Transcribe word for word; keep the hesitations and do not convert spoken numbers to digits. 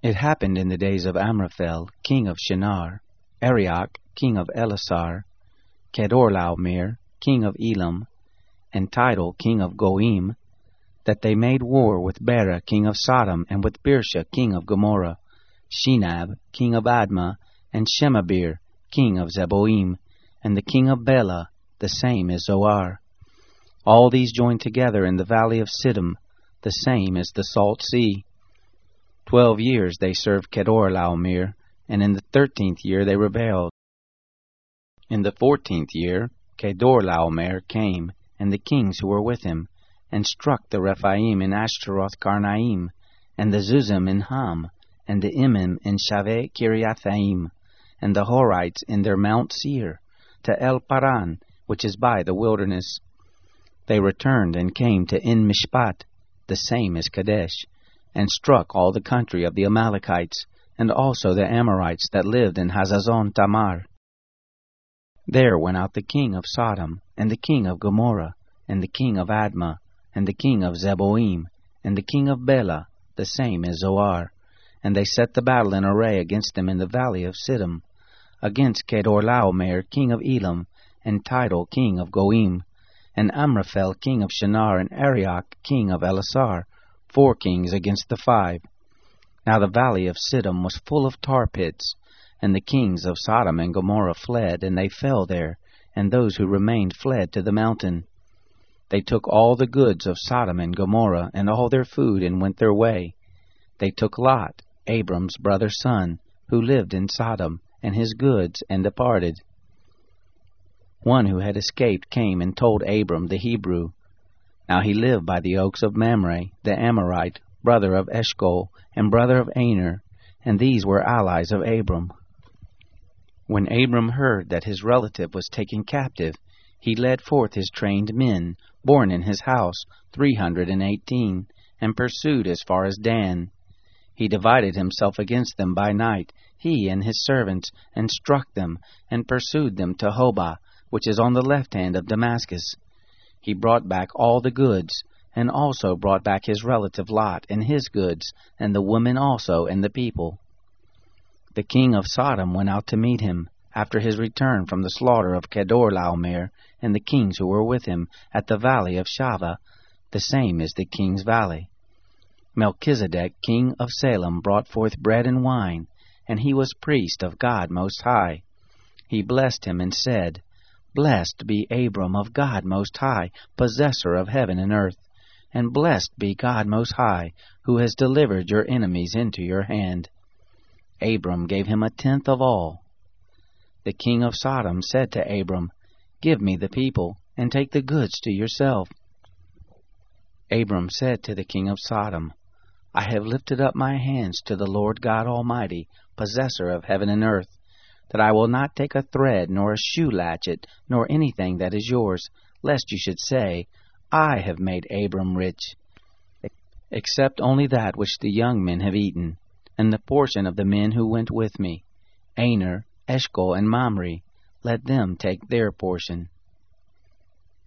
It happened in the days of Amraphel, king of Shinar, Arioch, king of Elasar, Kedorlaomer, king of Elam, and Tidal, king of Goim, that they made war with Bera, king of Sodom, and with Birsha, king of Gomorrah, Shinab, king of Admah, and Shemabir, king of Zeboim, and the king of Bela, the same is Zoar. All these joined together in the valley of Siddim, the same is the Salt Sea. Twelve years they served Kedorlaomer, and in the thirteenth year they rebelled. In the fourteenth year Kedorlaomer came, and the kings who were with him, and struck the Rephaim in Ashtaroth Karnaim, and the Zuzim in Ham, and the Imim in Shaveh Kiriathaim, and the Horites in their Mount Seir, to El Paran, which is by the wilderness. They returned and came to En Mishpat, the same as Kadesh, and struck all the country of the Amalekites, and also the Amorites that lived in Hazazon Tamar. There went out the king of Sodom, and the king of Gomorrah, and the king of Admah, and the king of Zeboim, and the king of Bela, the same as Zoar, and they set the battle in array against them in the valley of Siddim, against Kedorlaomer, king of Elam, and Tidal, king of Goim, and Amraphel, king of Shinar, and Arioch, king of Elasar, four kings against the five. Now the valley of Siddim was full of tar pits, and the kings of Sodom and Gomorrah fled, and they fell there, and those who remained fled to the mountain. They took all the goods of Sodom and Gomorrah, and all their food, and went their way. They took Lot, Abram's brother's son, who lived in Sodom, and his goods, and departed. One who had escaped came and told Abram the Hebrew. Now he lived by the oaks of Mamre, the Amorite, brother of Eshcol, and brother of Aner, and these were allies of Abram. When Abram heard that his relative was taken captive, he led forth his trained men, born in his house, three hundred and eighteen, and pursued as far as Dan. He divided himself against them by night, he and his servants, and struck them, and pursued them to Hobah, which is on the left hand of Damascus. He brought back all the goods, and also brought back his relative Lot, and his goods, and the women also, and the people. The king of Sodom went out to meet him, after his return from the slaughter of Kedorlaomer, and the kings who were with him, at the valley of Shaveh, the same is the king's valley. Melchizedek, king of Salem, brought forth bread and wine, and he was priest of God Most High. He blessed him and said, Blessed be Abram of God Most High, possessor of heaven and earth, and blessed be God Most High, who has delivered your enemies into your hand. Abram gave him a tenth of all. The king of Sodom said to Abram, Give me the people, and take the goods to yourself. Abram said to the king of Sodom, I have lifted up my hands to the Lord God Almighty, possessor of heaven and earth, that I will not take a thread, nor a shoe latchet, nor anything that is yours, lest you should say, I have made Abram rich, except only that which the young men have eaten, and the portion of the men who went with me, Aner, Eshcol, and Mamre, let them take their portion.